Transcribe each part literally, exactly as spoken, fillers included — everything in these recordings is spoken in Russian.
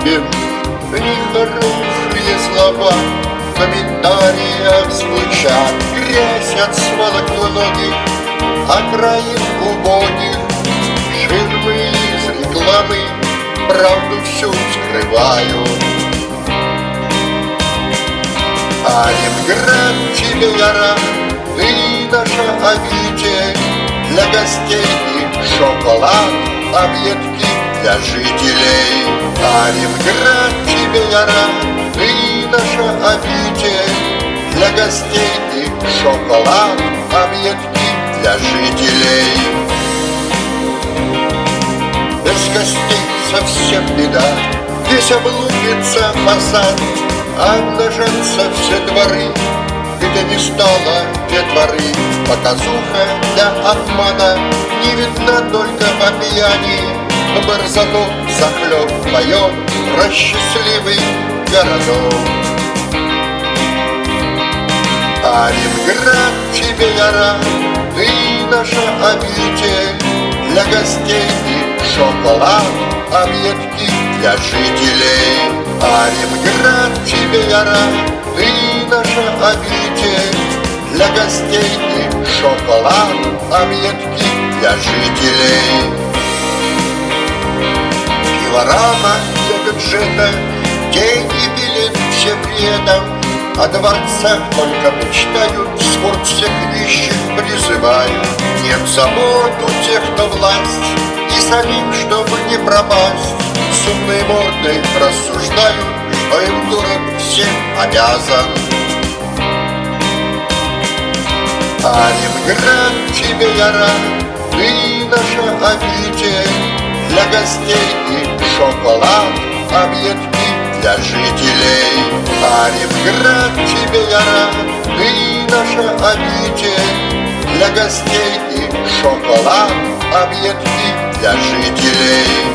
удобен. Нехорошие слова в комментариях звучат. Грязь от свалок многих, окраин убогих. Ширмы из рекламы правду всю скрывают. А Ленинград, тебе я рад, ты наша обитель. Для гостей и шоколад, объедки для жителей. А Ленинград, тебе я рад, ты наша обитель. Для гостей и шоколад, объедки для жителей. Без гостей совсем беда, здесь облупится фасад, обнажатся все дворы, где не стало детворы. Показуха для обмана не видна только по пьяни. Борзоту захлеб поет про счастливый городок. А Ленинград, тебе я рад, ты наша обитель. Для гостей и шоколад, объедки для жителей. А Ленинград, тебе я рад, ты наша обитель. Для гостей и шоколад, объедки для жителей. Пилорама для бюджета, деньги пилит все бредом. О дворцах только мечтают, спорт всех нищих призывают. Нет забот у тех, кто власть, и самим, чтобы не пропасть, с умной мордой рассуждают, что им город всем обязан. А Ленинград, тебе я рад, ты наша обитель. Для гостей и шоколад, объедки для жителей. А Ленинград, тебе я рад, ты наша обитель. Для гостей и шоколад, объедки для жителей.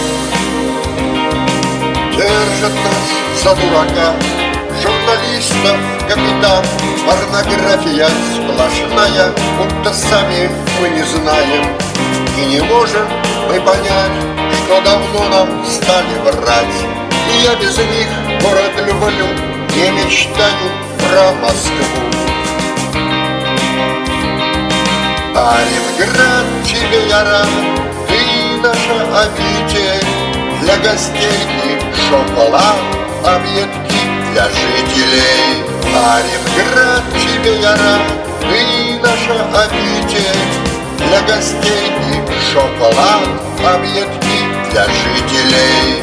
Держат нас за дурака, журналистов капитан. Порнография сплошная, будто сами мы не знаем. И не можем мы понять, что давно нам стали врать. И я без них город люблю, не мечтаю про Москву. А Ленинград, тебе я рад, ты наша обитель. Для гостей и шоколад, объедки для жителей. А Ленинград, тебе я рад, ты наша обитель. Для гостей и шоколад, объедки для жителей.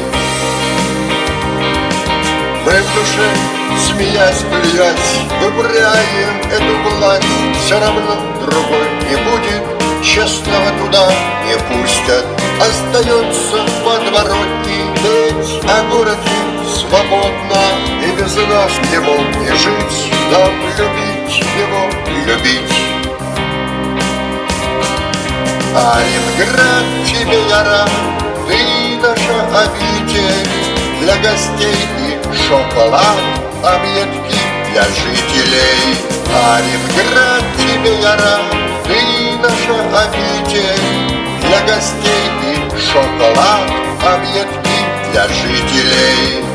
Мы в душе, смеясь, плюясь, выбираем эту власть. Все равно другой не будет, честного туда не пустят. Остается подворотни петь о городе свободно. И без нас ему не жить, нам любить его, любить. А Ленинград, тебе я рад, ты наша обитель. Для гостей и шоколад, объедки для жителей. А Ленинград, тебе я рад, ты наша обитель. Для гостей и шоколад, объедки для жителей.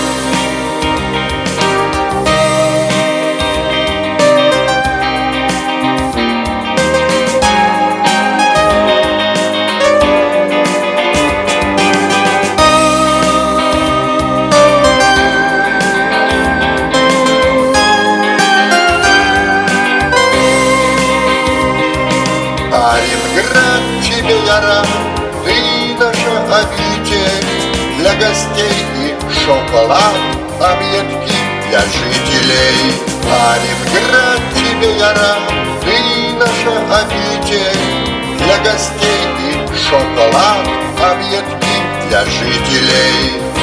А Ленинград, тебе я рад, ты наша обитель. Для гостей и шоколад, объедки для жителей. А Ленинград, тебе я рад, ты наша обитель. Для гостей и шоколад, объедки для жителей.